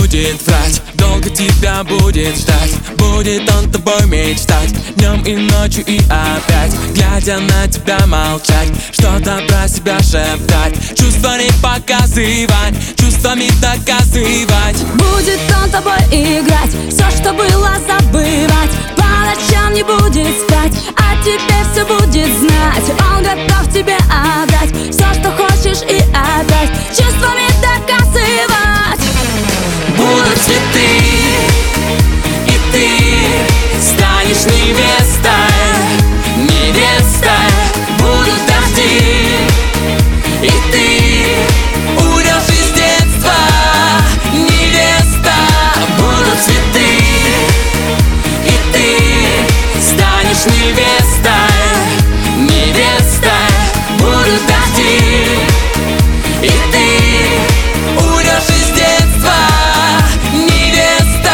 будет врать, долго тебя будет ждать. Будет он тобой мечтать днем и ночью и опять, глядя на тебя молчать, что-то про себя шептать, чувства не показывать, чувствами доказывать. Будет он тобой играть, все, что было, забывать, по ночам не будет спать, а теперь все будет знать. Он готов тебе отдать все, что хочешь, и опять чувствами доказывать. Будут цветы, и ты станешь невестой, невестой. Будут дожди, и ты уйдешь из детства, невеста. Будут цветы, и ты станешь невестой, невестой. Будут дожди, и ты уйдешь из детства, невеста.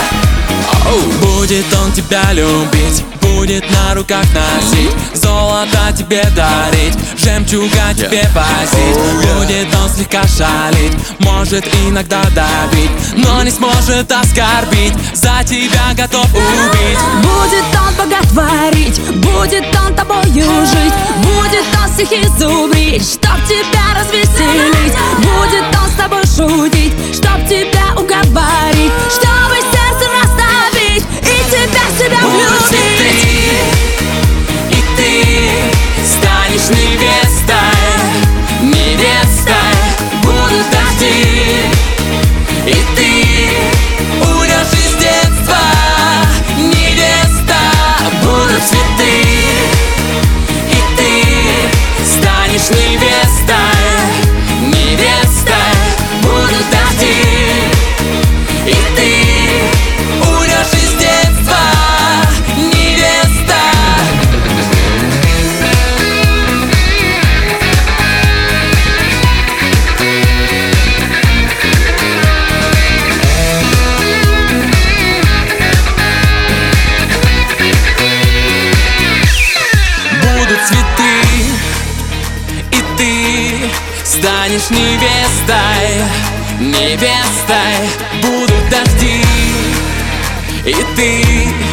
Будет он тебя любить, будет на руках носить, золото тебе дарить, жемчуга тебе возить. Будет он слегка шалить, может иногда давить, но не сможет оскорбить, за тебя готов убить. Будет он боготворить, будет он тобою жить, будет он стихи зубрить, чтоб тебя развеселить. Будет он с тобой шутить, чтоб тебя уговорить, чтобы сердце расставить и тебя в себя Будут цветы, влюбить. и ты станешь невестой, невестой. Будут дожди, и ты уйдешь из детства, невеста. Будут цветы, и ты станешь невестой, невестой. Будут дожди, и ты уйдешь из детства, невеста. Будут цветы, и ты станешь невестой, невестой. Будут дожди, и ты